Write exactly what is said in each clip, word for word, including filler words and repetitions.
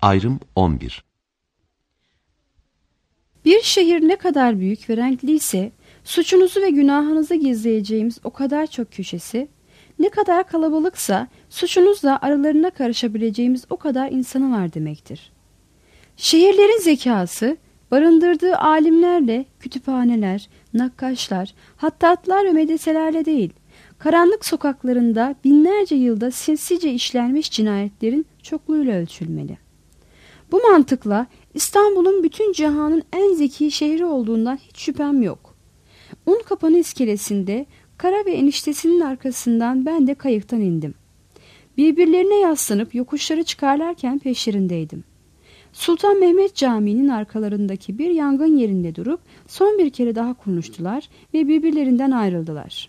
Ayrım on bir. Bir şehir ne kadar büyük ve renkliyse, suçunuzu ve günahınızı gizleyeceğimiz o kadar çok köşesi, ne kadar kalabalıksa suçunuzla aralarına karışabileceğimiz o kadar insanı var demektir. Şehirlerin zekası, barındırdığı alimlerle, kütüphaneler, nakkaşlar, hattatlar ve medreselerle değil, karanlık sokaklarında binlerce yılda sinsice işlenmiş cinayetlerin çokluğuyla ölçülmeli. Bu mantıkla İstanbul'un bütün cihanın en zeki şehri olduğundan hiç şüphem yok. Unkapanı iskelesinde Kara ve eniştesinin arkasından ben de kayıktan indim. Birbirlerine yaslanıp yokuşları çıkarlarken peşlerindeydim. Sultan Mehmet Camii'nin arkalarındaki bir yangın yerinde durup son bir kere daha konuştular ve birbirlerinden ayrıldılar.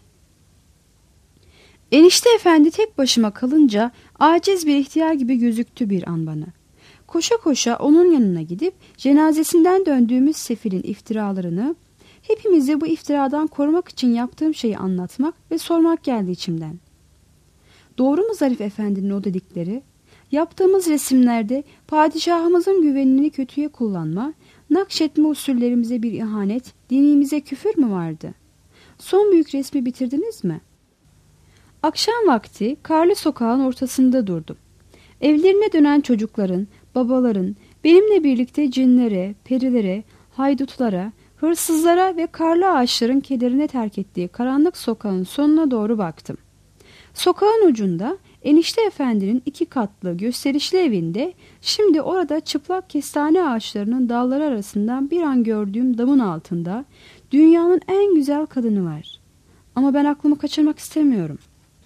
Enişte efendi tek başıma kalınca aciz bir ihtiyar gibi gözüktü bir an bana. Koşa koşa onun yanına gidip cenazesinden döndüğümüz sefilin iftiralarını, hepimizi bu iftiradan korumak için yaptığım şeyi anlatmak ve sormak geldi içimden. Doğru mu Zarif Efendi'nin o dedikleri? Yaptığımız resimlerde padişahımızın güvenini kötüye kullanma, nakşetme usullerimize bir ihanet, dinimize küfür mü vardı? Son büyük resmi bitirdiniz mi? Akşam vakti karlı sokağın ortasında durdum. Evlerine dönen çocukların, babaların, benimle birlikte cinlere, perilere, haydutlara, hırsızlara ve karlı ağaçların kederine terk ettiği karanlık sokağın sonuna doğru baktım. Sokağın ucunda enişte efendinin iki katlı gösterişli evinde şimdi orada çıplak kestane ağaçlarının dalları arasından bir an gördüğüm damın altında dünyanın en güzel kadını var. Ama ben aklımı kaçırmak istemiyorum.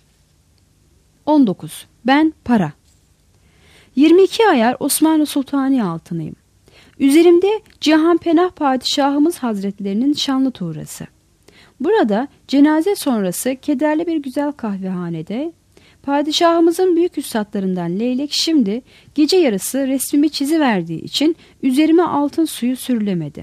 on dokuz. Ben para. yirmi iki ayar Osmanlı Sultani altınıyım. Üzerimde Cihanpenah Padişahımız Hazretlerinin şanlı tuğrası. Burada cenaze sonrası kederli bir güzel kahvehanede padişahımızın büyük üstadlarından Leylek şimdi gece yarısı resmimi çiziverdiği için üzerime altın suyu sürülemedi.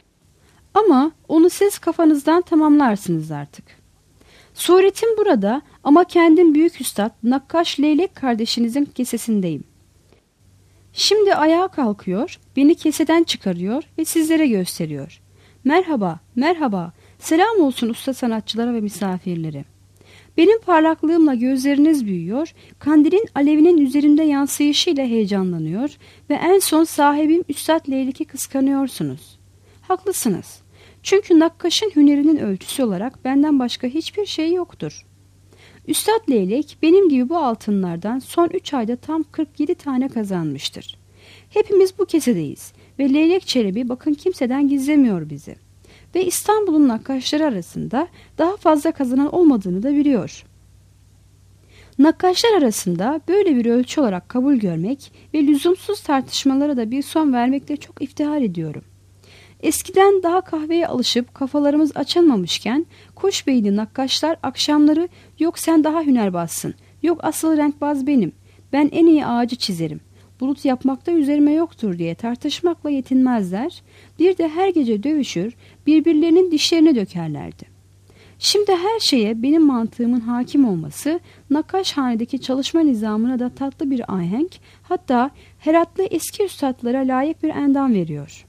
Ama onu siz kafanızdan tamamlarsınız artık. Suretim burada ama kendim büyük üstad Nakkaş Leylek kardeşinizin kesesindeyim. Şimdi ayağa kalkıyor, beni keseden çıkarıyor ve sizlere gösteriyor. Merhaba, merhaba, selam olsun usta sanatçılara ve misafirlere. Benim parlaklığımla gözleriniz büyüyor, kandilin alevinin üzerinde yansıyışıyla heyecanlanıyor ve en son sahibim Üstad Leylek'i kıskanıyorsunuz. Haklısınız. Çünkü nakkaşın hünerinin ölçüsü olarak benden başka hiçbir şey yoktur. Üstad Leylek benim gibi bu altınlardan son üç ayda tam kırk yedi tane kazanmıştır. Hepimiz bu kesedeyiz ve Leylek Çelebi bakın kimseden gizlemiyor bizi. Ve İstanbul'un nakkaşları arasında daha fazla kazanan olmadığını da biliyor. Nakkaşlar arasında böyle bir ölçü olarak kabul görmek ve lüzumsuz tartışmalara da bir son vermekle çok iftihar ediyorum. Eskiden daha kahveye alışıp kafalarımız açılmamışken kuş beyni nakkaşlar akşamları yok sen daha hünerbazsın, yok asıl renkbaz benim, ben en iyi ağacı çizerim, bulut yapmakta üzerime yoktur diye tartışmakla yetinmezler, bir de her gece dövüşür, birbirlerinin dişlerini dökerlerdi. Şimdi her şeye benim mantığımın hakim olması, nakkaşhanedeki çalışma nizamına da tatlı bir ahenk, hatta Heratlı eski üstadlara layık bir endam veriyor.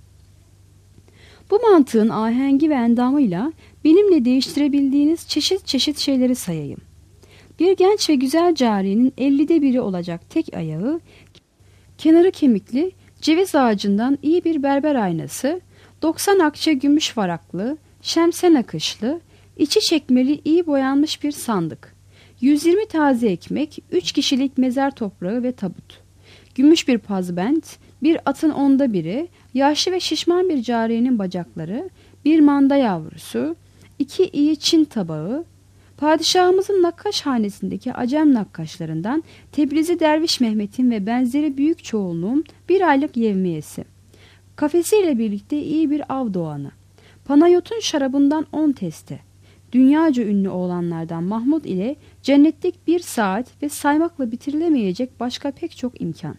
Bu mantığın ahengi ve endamıyla benimle değiştirebildiğiniz çeşit çeşit şeyleri sayayım. Bir genç ve güzel cariyenin ellide biri olacak tek ayağı, kenarı kemikli, ceviz ağacından iyi bir berber aynası, doksan akçe gümüş varaklı, şemsen akışlı, içi çekmeli iyi boyanmış bir sandık, yüz yirmi taze ekmek, üç kişilik mezar toprağı ve tabut, gümüş bir pazbent, bir atın onda biri, yaşlı ve şişman bir cariyenin bacakları, bir manda yavrusu, iki iyi Çin tabağı, padişahımızın nakkaş hanesindeki acem nakkaşlarından Tebrizi Derviş Mehmet'in ve benzeri büyük çoğunluğun bir aylık yevmiyesi, kafesiyle birlikte iyi bir av doğanı, Panayot'un şarabından on teste, dünyaca ünlü oğlanlardan Mahmud ile cennetlik bir saat ve saymakla bitirilemeyecek başka pek çok imkan.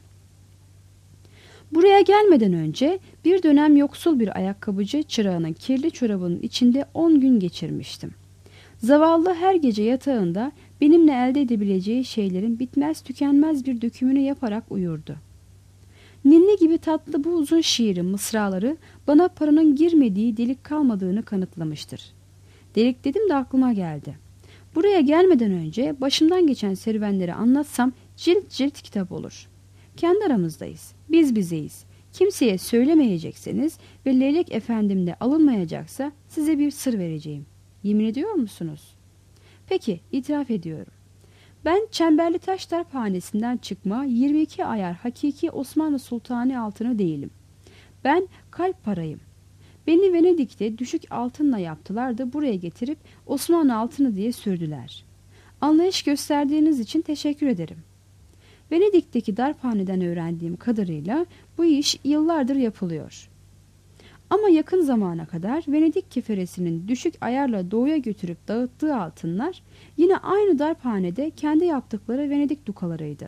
Buraya gelmeden önce bir dönem yoksul bir ayakkabıcı çırağının kirli çorabının içinde on gün geçirmiştim. Zavallı her gece yatağında benimle elde edebileceği şeylerin bitmez tükenmez bir dökümünü yaparak uyurdu. Ninni tatlı bu uzun şiirin mısraları bana paranın girmediği delik kalmadığını kanıtlamıştır. Delik dedim de aklıma geldi. Buraya gelmeden önce başımdan geçen serüvenleri anlatsam cilt cilt kitap olur. Kendi aramızdayız, biz bizeyiz. Kimseye söylemeyecekseniz ve Leylek Efendim de alınmayacaksa size bir sır vereceğim. Yemin ediyor musunuz? Peki, itiraf ediyorum. Ben Çemberli Taş Darphanesi'nden çıkma yirmi iki ayar hakiki Osmanlı Sultanı altını değilim. Ben kalp parayım. Beni Venedik'te düşük altınla yaptılar da buraya getirip Osmanlı altını diye sürdüler. Anlayış gösterdiğiniz için teşekkür ederim. Venedik'teki darphaneden öğrendiğim kadarıyla bu iş yıllardır yapılıyor. Ama yakın zamana kadar Venedik keferesinin düşük ayarla doğuya götürüp dağıttığı altınlar yine aynı darphanede kendi yaptıkları Venedik dukalarıydı.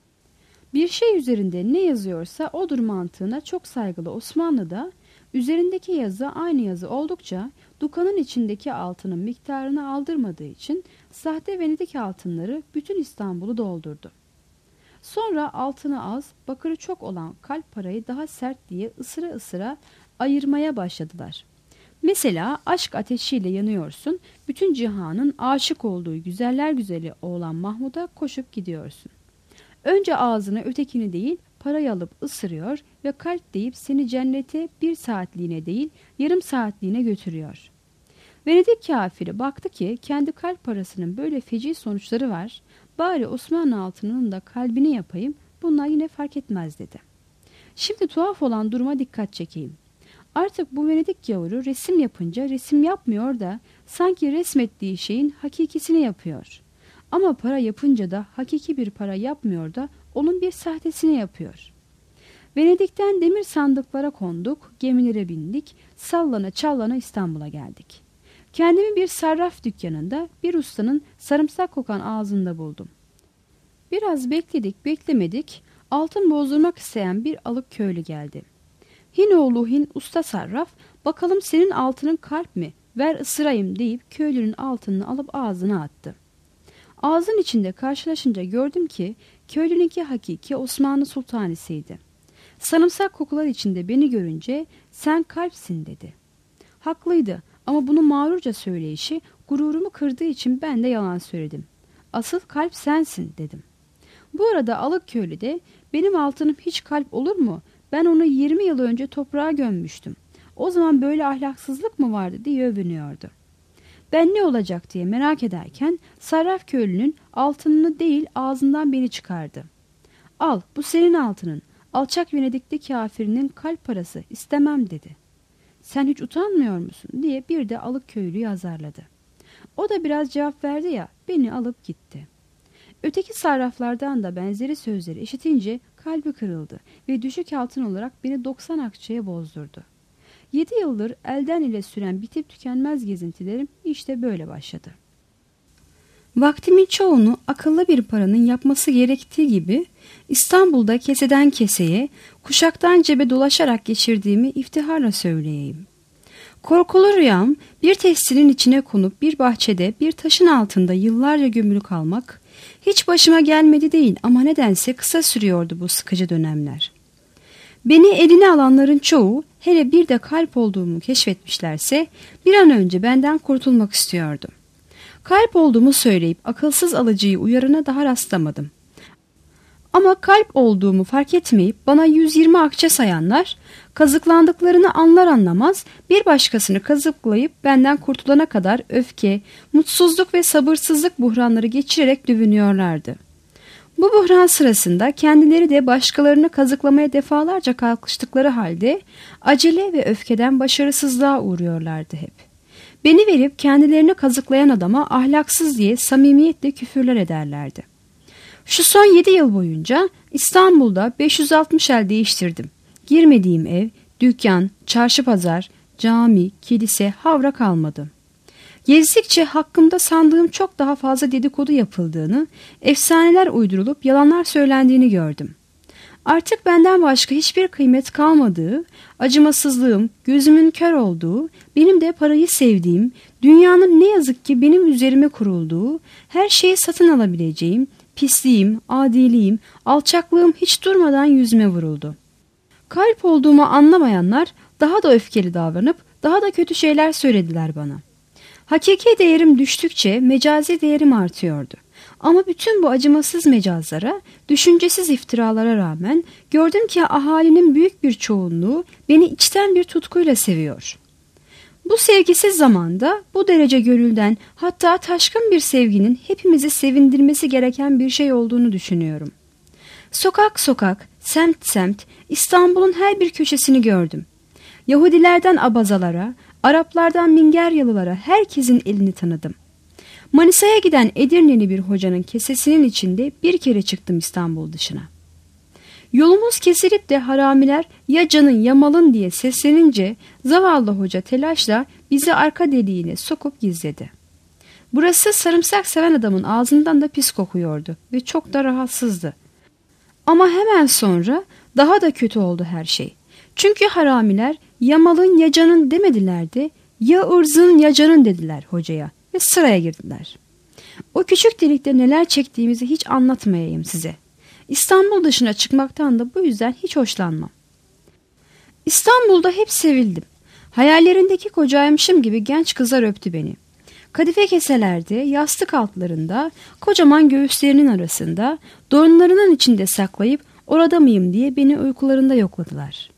Bir şey üzerinde ne yazıyorsa odur mantığına çok saygılı Osmanlı'da üzerindeki yazı aynı yazı oldukça dukanın içindeki altının miktarını aldırmadığı için sahte Venedik altınları bütün İstanbul'u doldurdu. Sonra altını az, bakırı çok olan kalp parayı daha sert diye ısıra ısıra ayırmaya başladılar. Mesela aşk ateşiyle yanıyorsun, bütün cihanın aşık olduğu güzeller güzeli oğlan Mahmud'a koşup gidiyorsun. Önce ağzına ötekini değil, parayı alıp ısırıyor ve kalp deyip seni cennete bir saatliğine değil, yarım saatliğine götürüyor. Venedik kafiri baktı ki kendi kalp parasının böyle feci sonuçları var, bari Osmanlı altınının da kalbini yapayım, bunlar yine fark etmez dedi. Şimdi tuhaf olan duruma dikkat çekeyim. Artık bu Venedik yavru resim yapınca resim yapmıyor da sanki resmettiği şeyin hakikisini yapıyor. Ama para yapınca da hakiki bir para yapmıyor da onun bir sahtesini yapıyor. Venedik'ten demir sandıklara konduk, gemilere bindik, sallana çallana İstanbul'a geldik. Kendimi bir sarraf dükkanında bir ustanın sarımsak kokan ağzında buldum. Biraz bekledik beklemedik, altın bozdurmak isteyen bir alık köylü geldi. Hinoğlu Hin usta sarraf, bakalım senin altının kalp mi, ver ısırayım deyip köylünün altınını alıp ağzına attı. Ağzın içinde karşılaşınca gördüm ki köylününki hakiki Osmanlı Sultanısıydı. Sarımsak kokular içinde beni görünce sen kalpsin dedi. Haklıydı ama bunu mağrurca söyleyişi gururumu kırdığı için ben de yalan söyledim. Asıl kalp sensin dedim. Bu arada alık köylü de benim altınım hiç kalp olur mu? Ben onu yirmi yıl önce toprağa gömmüştüm. O zaman böyle ahlaksızlık mı vardı diye övünüyordu. Ben ne olacak diye merak ederken sarraf köylünün altınını değil ağzından beni çıkardı. Al bu senin altının. Alçak Venedik'te kafirinin kalp parası istemem dedi. Sen hiç utanmıyor musun diye bir de alık köylüyü azarladı. O da biraz cevap verdi ya beni alıp gitti. Öteki sarraflardan da benzeri sözleri işitince kalbi kırıldı ve düşük altın olarak beni doksan akçeye bozdurdu. Yedi yıldır elden ile süren bitip tükenmez gezintilerim işte böyle başladı. Vaktimin çoğunu akıllı bir paranın yapması gerektiği gibi İstanbul'da keseden keseye, kuşaktan cebe dolaşarak geçirdiğimi iftiharla söyleyeyim. Korkulu rüyam bir testirin içine konup bir bahçede bir taşın altında yıllarca gömülü kalmak hiç başıma gelmedi değil ama nedense kısa sürüyordu bu sıkıcı dönemler. Beni eline alanların çoğu hele bir de kalp olduğumu keşfetmişlerse bir an önce benden kurtulmak istiyordu. Kalp olduğumu söyleyip akılsız alıcıyı uyarına daha rastlamadım. Ama kalp olduğumu fark etmeyip bana yüz yirmi akçe sayanlar kazıklandıklarını anlar anlamaz bir başkasını kazıklayıp benden kurtulana kadar öfke, mutsuzluk ve sabırsızlık buhranları geçirerek dövünüyorlardı. Bu buhran sırasında kendileri de başkalarını kazıklamaya defalarca kalkıştıkları halde acele ve öfkeden başarısızlığa uğruyorlardı hep. Beni verip kendilerini kazıklayan adama ahlaksız diye samimiyetle küfürler ederlerdi. Şu son yedi yıl boyunca İstanbul'da beş yüz altmış el değiştirdim. Girmediğim ev, dükkan, çarşı pazar, cami, kilise, havra kalmadı. Gezdikçe hakkımda sandığım çok daha fazla dedikodu yapıldığını, efsaneler uydurulup yalanlar söylendiğini gördüm. Artık benden başka hiçbir kıymet kalmadığı, acımasızlığım, gözümün kör olduğu, benim de parayı sevdiğim, dünyanın ne yazık ki benim üzerime kurulduğu, her şeyi satın alabileceğim, pisliğim, adiliğim, alçaklığım hiç durmadan yüzüme vuruldu. Kalp olduğumu anlamayanlar daha da öfkeli davranıp daha da kötü şeyler söylediler bana. Hakiki değerim düştükçe mecazi değerim artıyordu. Ama bütün bu acımasız mecazlara, düşüncesiz iftiralara rağmen gördüm ki ahalinin büyük bir çoğunluğu beni içten bir tutkuyla seviyor. Bu sevgisiz zamanda bu derece gönülden, hatta taşkın bir sevginin hepimizi sevindirmesi gereken bir şey olduğunu düşünüyorum. Sokak sokak, semt semt İstanbul'un her bir köşesini gördüm. Yahudilerden abazalara, Araplardan Mingeryalılara herkesin elini tanıdım. Manisa'ya giden Edirneli bir hocanın kesesinin içinde bir kere çıktım İstanbul dışına. Yolumuz kesilip de haramiler ya canın ya malın diye seslenince zavallı hoca telaşla bizi arka deliğine sokup gizledi. Burası sarımsak seven adamın ağzından da pis kokuyordu ve çok da rahatsızdı. Ama hemen sonra daha da kötü oldu her şey. Çünkü haramiler ya malın ya canın demediler de ya ırzın ya canın dediler hocaya ve sıraya girdiler. O küçük delikte neler çektiğimizi hiç anlatmayayım size. İstanbul dışına çıkmaktan da bu yüzden hiç hoşlanmam. İstanbul'da hep sevildim. Hayallerindeki kocaymışım gibi genç kızlar öptü beni. Kadife keselerde, yastık altlarında, kocaman göğüslerinin arasında, donlarının içinde saklayıp orada mıyım diye beni uykularında yokladılar.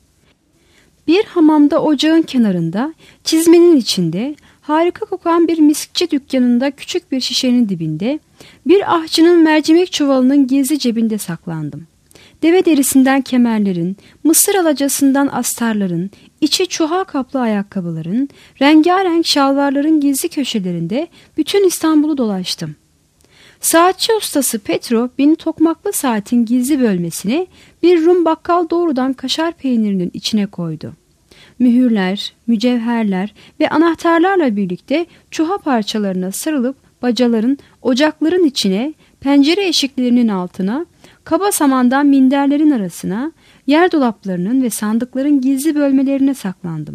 Bir hamamda ocağın kenarında, çizmenin içinde, harika kokan bir miskçi dükkanında küçük bir şişenin dibinde, bir ahçının mercimek çuvalının gizli cebinde saklandım. Deve derisinden kemerlerin, mısır alacasından astarların, içi çuha kaplı ayakkabıların, rengarenk şalvarların gizli köşelerinde bütün İstanbul'u dolaştım. Saatçi ustası Petro beni tokmaklı saatin gizli bölmesine bir Rum bakkal doğrudan kaşar peynirinin içine koydu. Mühürler, mücevherler ve anahtarlarla birlikte çuha parçalarına sarılıp bacaların, ocakların içine, pencere eşiklerinin altına, kaba samandan minderlerin arasına, yer dolaplarının ve sandıkların gizli bölmelerine saklandım.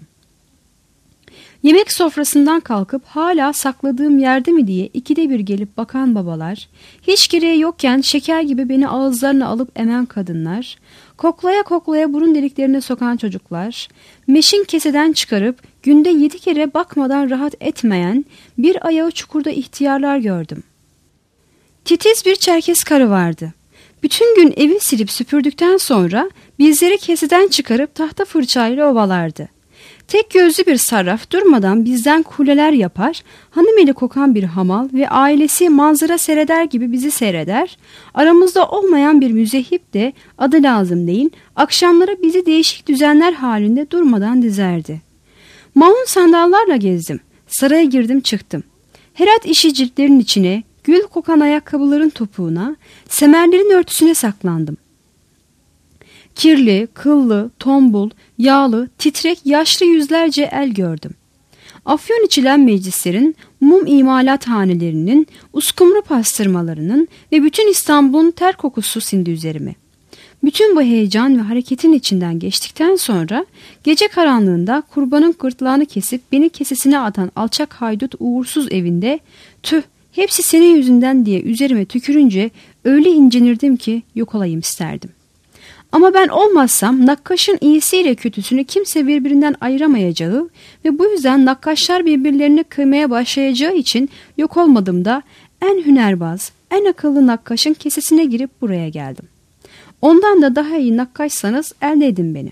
Yemek sofrasından kalkıp hala sakladığım yerde mi diye ikide bir gelip bakan babalar, hiç gereği yokken şeker gibi beni ağızlarına alıp emen kadınlar, koklaya koklaya burun deliklerine sokan çocuklar, meşin keseden çıkarıp günde yedi kere bakmadan rahat etmeyen bir ayağı çukurda ihtiyarlar gördüm. Titiz bir Çerkes karı vardı. Bütün gün evi silip süpürdükten sonra bizleri keseden çıkarıp tahta fırçayla ovalardı. Tek gözlü bir sarraf durmadan bizden kuleler yapar, hanımeli kokan bir hamal ve ailesi manzara seyreder gibi bizi seyreder, aramızda olmayan bir müzehip de adı lazım değil, akşamları bizi değişik düzenler halinde durmadan dizerdi. Maun sandallarla gezdim, saraya girdim çıktım. Herat işi ciltlerin içine, gül kokan ayakkabıların topuğuna, semerlerin örtüsüne saklandım. Kirli, kıllı, tombul, yağlı, titrek, yaşlı yüzlerce el gördüm. Afyon içilen meclislerin, mum imalathanelerinin, uskumru pastırmalarının ve bütün İstanbul'un ter kokusu sindi üzerime. Bütün bu heyecan ve hareketin içinden geçtikten sonra gece karanlığında kurbanın gırtlağını kesip beni kesesine atan alçak haydut uğursuz evinde tüh hepsi senin yüzünden diye üzerime tükürünce öyle incinirdim ki yok olayım isterdim. Ama ben olmazsam nakkaşın iyisiyle kötüsünü kimse birbirinden ayıramayacağı ve bu yüzden nakkaşlar birbirlerini kıymaya başlayacağı için yok olmadım da en hünerbaz, en akıllı nakkaşın kesesine girip buraya geldim. Ondan da daha iyi nakkaşsanız elde edin beni.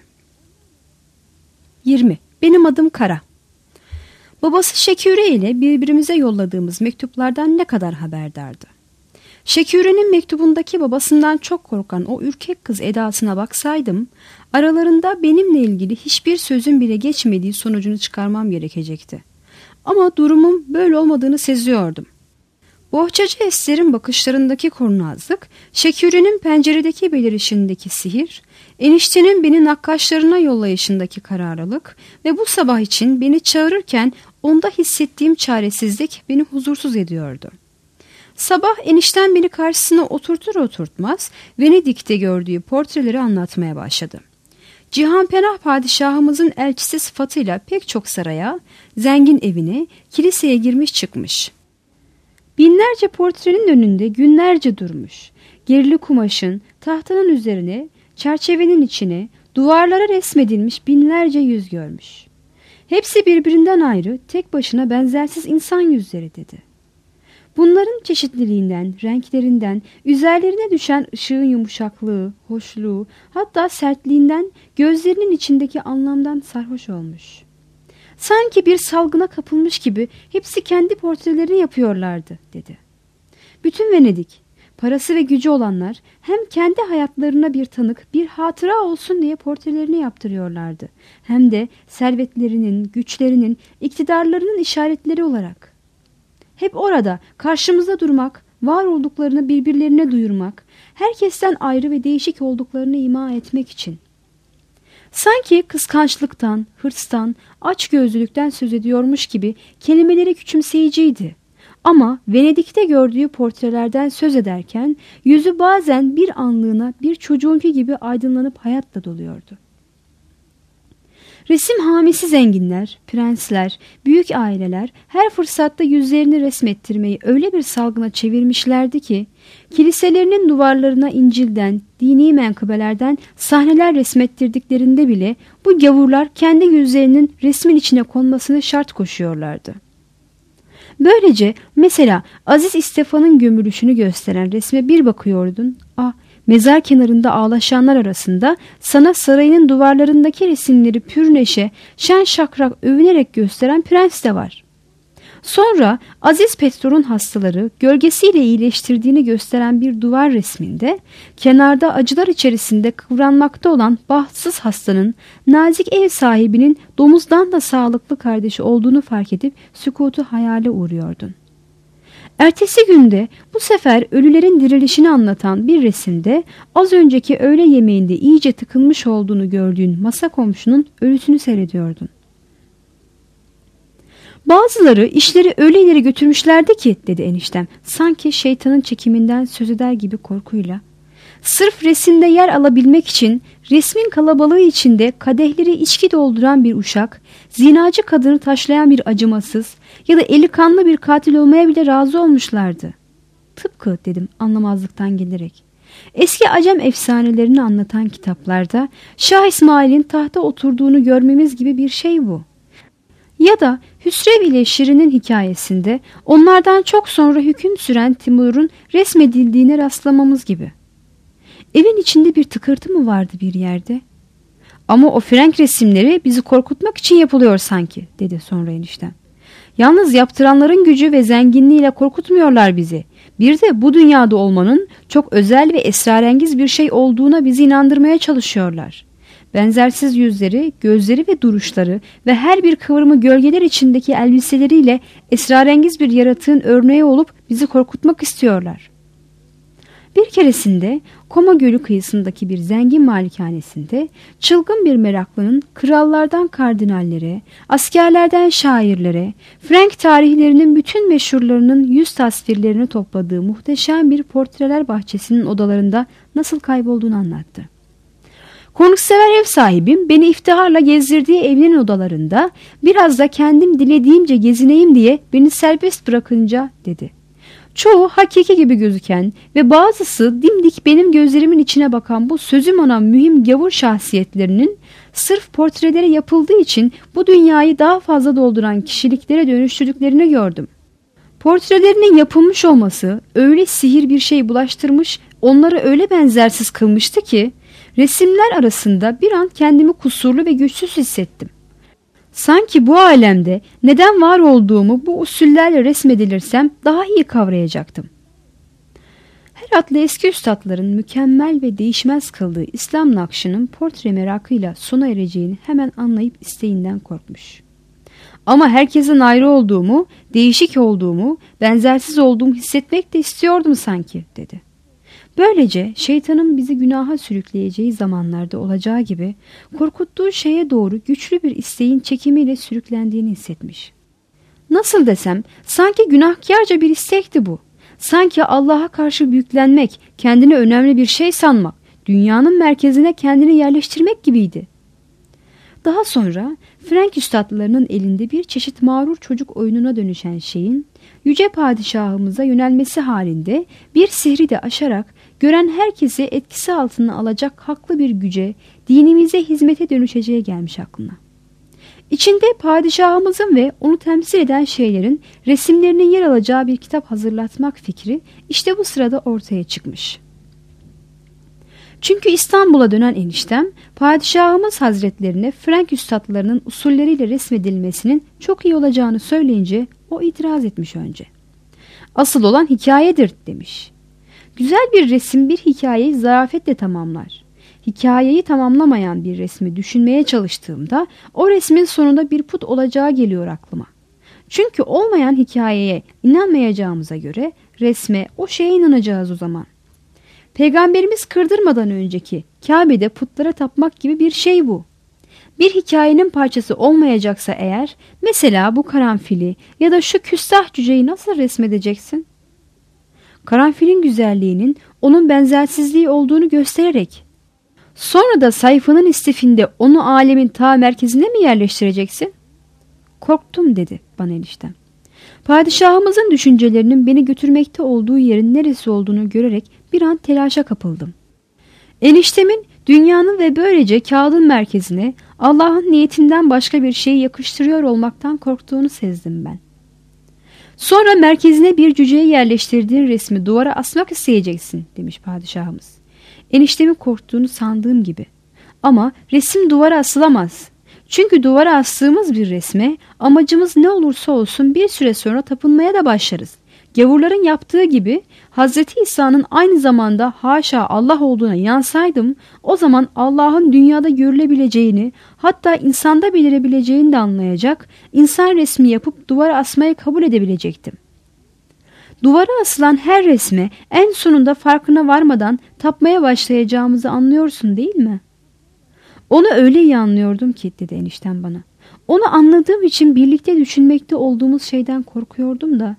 yirmi. Benim adım Kara. Babası Şeküre ile birbirimize yolladığımız mektuplardan ne kadar haberdardı. Şeküre'nin mektubundaki babasından çok korkan o ürkek kız edasına baksaydım, aralarında benimle ilgili hiçbir sözün bile geçmediği sonucunu çıkarmam gerekecekti. Ama durumum böyle olmadığını seziyordum. Bohçacı Ester'in bakışlarındaki kurnazlık, Şeküre'nin penceredeki belirişindeki sihir, eniştenin beni nakkaşlarına yollayışındaki kararlılık ve bu sabah için beni çağırırken onda hissettiğim çaresizlik beni huzursuz ediyordu. Sabah enişten beni karşısına oturtur oturtmaz Venedik'te gördüğü portreleri anlatmaya başladı. Cihanpenah padişahımızın elçisi sıfatıyla pek çok saraya, zengin evine, kiliseye girmiş çıkmış. Binlerce portrenin önünde günlerce durmuş. Gerili kumaşın, tahtanın üzerine, çerçevenin içine, duvarlara resmedilmiş binlerce yüz görmüş. Hepsi birbirinden ayrı, tek başına benzersiz insan yüzleri dedi. Bunların çeşitliliğinden, renklerinden, üzerlerine düşen ışığın yumuşaklığı, hoşluğu, hatta sertliğinden, gözlerinin içindeki anlamdan sarhoş olmuş. Sanki bir salgına kapılmış gibi hepsi kendi portrelerini yapıyorlardı dedi. Bütün Venedik, parası ve gücü olanlar hem kendi hayatlarına bir tanık, bir hatıra olsun diye portrelerini yaptırıyorlardı. Hem de servetlerinin, güçlerinin, iktidarlarının işaretleri olarak. Hep orada karşımızda durmak, var olduklarını birbirlerine duyurmak, herkesten ayrı ve değişik olduklarını ima etmek için. Sanki kıskançlıktan, hırstan, açgözlülükten söz ediyormuş gibi kelimeleri küçümseyiciydi. Ama Venedik'te gördüğü portrelerden söz ederken yüzü bazen bir anlığına bir çocuğunki gibi aydınlanıp hayatla doluyordu. Resim hamisi zenginler, prensler, büyük aileler her fırsatta yüzlerini resmettirmeyi öyle bir salgına çevirmişlerdi ki kiliselerinin duvarlarına İncil'den, dini menkıbelerden sahneler resmettirdiklerinde bile bu gavurlar kendi yüzlerinin resmin içine konmasını şart koşuyorlardı. Böylece mesela Aziz İstefa'nın gömülüşünü gösteren resme bir bakıyordun, ah, mezar kenarında ağlaşanlar arasında sana sarayının duvarlarındaki resimleri pür neşe, şen şakrak övünerek gösteren prens de var. Sonra Aziz Petrol'un hastaları gölgesiyle iyileştirdiğini gösteren bir duvar resminde kenarda acılar içerisinde kıvranmakta olan bahtsız hastanın nazik ev sahibinin domuzdan da sağlıklı kardeşi olduğunu fark edip sükutu hayale uğruyordun. Ertesi günde bu sefer ölülerin dirilişini anlatan bir resimde az önceki öğle yemeğinde iyice tıkılmış olduğunu gördüğün masa komşunun ölüsünü seyrediyordun. Bazıları işleri öyle ileri götürmüşlerdi ki dedi eniştem sanki şeytanın çekiminden söz eder gibi korkuyla. Sırf resimde yer alabilmek için resmin kalabalığı içinde kadehleri içki dolduran bir uşak, zinacı kadını taşlayan bir acımasız ya da eli kanlı bir katil olmaya bile razı olmuşlardı. Tıpkı dedim anlamazlıktan gelerek. Eski Acem efsanelerini anlatan kitaplarda Şah İsmail'in tahta oturduğunu görmemiz gibi bir şey bu. Ya da Hüsrev ile Şirin'in hikayesinde onlardan çok sonra hüküm süren Timur'un resmedildiğine rastlamamız gibi. Evin içinde bir tıkırtı mı vardı bir yerde? Ama o Frank resimleri bizi korkutmak için yapılıyor sanki dedi sonra eniştem. Yalnız yaptıranların gücü ve zenginliğiyle korkutmuyorlar bizi. Bir de bu dünyada olmanın çok özel ve esrarengiz bir şey olduğuna bizi inandırmaya çalışıyorlar. Benzersiz yüzleri, gözleri ve duruşları ve her bir kıvrımı gölgeler içindeki elbiseleriyle esrarengiz bir yaratığın örneği olup bizi korkutmak istiyorlar. Bir keresinde Koma Gölü kıyısındaki bir zengin malikanesinde çılgın bir meraklının krallardan kardinallere, askerlerden şairlere, Frank tarihlerinin bütün meşhurlarının yüz tasvirlerini topladığı muhteşem bir portreler bahçesinin odalarında nasıl kaybolduğunu anlattı. Konuksever ev sahibim beni iftiharla gezdirdiği evinin odalarında biraz da kendim dilediğimce gezineyim diye beni serbest bırakınca dedi. Çoğu hakiki gibi gözüken ve bazısı dimdik benim gözlerimin içine bakan bu sözüm ona mühim gavur şahsiyetlerinin sırf portreleri yapıldığı için bu dünyayı daha fazla dolduran kişiliklere dönüştürdüklerini gördüm. Portrelerinin yapılmış olması öyle sihir bir şey bulaştırmış, onları öyle benzersiz kılmıştı ki resimler arasında bir an kendimi kusurlu ve güçsüz hissettim. Sanki bu alemde neden var olduğumu bu usullerle resmedilirsem daha iyi kavrayacaktım. Her adlı eski üstadların mükemmel ve değişmez kıldığı İslam nakşının portre merakıyla sona ereceğini hemen anlayıp isteğinden korkmuş. Ama herkesin ayrı olduğumu, değişik olduğumu, benzersiz olduğumu hissetmek de istiyordum sanki dedi. Böylece şeytanın bizi günaha sürükleyeceği zamanlarda olacağı gibi korkuttuğu şeye doğru güçlü bir isteğin çekimiyle sürüklendiğini hissetmiş. Nasıl desem sanki günahkarca bir istekti bu. Sanki Allah'a karşı büyüklenmek, kendini önemli bir şey sanmak, dünyanın merkezine kendini yerleştirmek gibiydi. Daha sonra Frank üstadlarının elinde bir çeşit mağrur çocuk oyununa dönüşen şeyin yüce padişahımıza yönelmesi halinde bir sihri de aşarak gören herkesi etkisi altına alacak haklı bir güce, dinimize hizmete dönüşeceği gelmiş aklına. İçinde padişahımızın ve onu temsil eden şeylerin resimlerinin yer alacağı bir kitap hazırlatmak fikri işte bu sırada ortaya çıkmış. Çünkü İstanbul'a dönen eniştem, padişahımız hazretlerine Frank üstadlarının usulleriyle resmedilmesinin çok iyi olacağını söyleyince o itiraz etmiş önce. Asıl olan hikayedir demiş. Güzel bir resim bir hikayeyi zarafetle tamamlar. Hikayeyi tamamlamayan bir resmi düşünmeye çalıştığımda o resmin sonunda bir put olacağı geliyor aklıma. Çünkü olmayan hikayeye inanmayacağımıza göre resme, o şeye inanacağız o zaman. Peygamberimiz kırdırmadan önceki Kabe'de putlara tapmak gibi bir şey bu. Bir hikayenin parçası olmayacaksa eğer, mesela bu karanfili ya da şu küstah cüceyi nasıl resmedeceksin? Karanfilin güzelliğinin onun benzersizliği olduğunu göstererek, sonra da sayfanın istifinde onu alemin ta merkezine mi yerleştireceksin? Korktum dedi bana eniştem. Padişahımızın düşüncelerinin beni götürmekte olduğu yerin neresi olduğunu görerek bir an telaşa kapıldım. Eniştemin dünyanın ve böylece kağıdın merkezine Allah'ın niyetinden başka bir şeyi yakıştırıyor olmaktan korktuğunu sezdim ben. Sonra merkezine bir cüceye yerleştirdiğin resmi duvara asmak isteyeceksin demiş padişahımız. Eniştemin korktuğunu sandığım gibi. Ama resim duvara asılamaz. Çünkü duvara astığımız bir resme amacımız ne olursa olsun bir süre sonra tapınmaya da başlarız. Gavurların yaptığı gibi Hazreti İsa'nın aynı zamanda haşa Allah olduğuna yansaydım, o zaman Allah'ın dünyada görülebileceğini, hatta insanda belirebileceğini de anlayacak, insan resmi yapıp duvara asmayı kabul edebilecektim. Duvara asılan her resme en sonunda farkına varmadan tapmaya başlayacağımızı anlıyorsun değil mi? Onu öyle iyi anlıyordum ki dedi eniştem bana. Onu anladığım için birlikte düşünmekte olduğumuz şeyden korkuyordum da.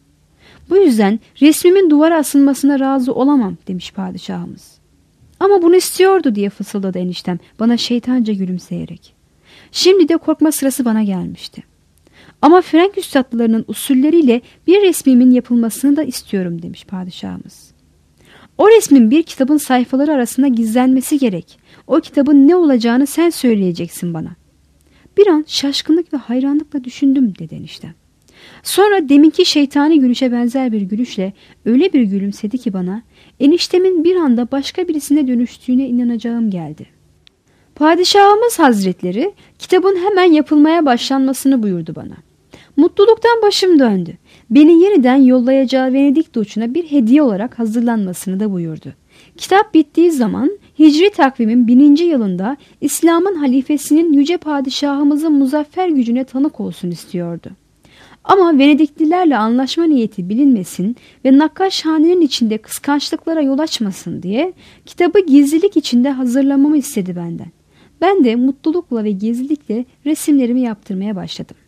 Bu yüzden resmimin duvara asılmasına razı olamam demiş padişahımız. Ama bunu istiyordu diye fısıldadı eniştem bana şeytanca gülümseyerek. Şimdi de korkma sırası bana gelmişti. Ama Frank üstadlarının usulleriyle bir resmimin yapılmasını da istiyorum demiş padişahımız. O resmin bir kitabın sayfaları arasında gizlenmesi gerek. O kitabın ne olacağını sen söyleyeceksin bana. Bir an şaşkınlık ve hayranlıkla düşündüm dedi eniştem. Sonra deminki şeytani gülüşe benzer bir gülüşle öyle bir gülümsedi ki bana, eniştemin bir anda başka birisine dönüştüğüne inanacağım geldi. Padişahımız hazretleri kitabın hemen yapılmaya başlanmasını buyurdu bana. Mutluluktan başım döndü. Beni yeniden yollayacağı Venedik Doçu'na bir hediye olarak hazırlanmasını da buyurdu. Kitap bittiği zaman Hicri takvimin bininci yılında İslam'ın halifesinin yüce padişahımızın muzaffer gücüne tanık olsun istiyordu. Ama Venediklilerle anlaşma niyeti bilinmesin ve nakkaşhanenin içinde kıskançlıklara yol açmasın diye kitabı gizlilik içinde hazırlamamı istedi benden. Ben de mutlulukla ve gizlilikle resimlerimi yaptırmaya başladım.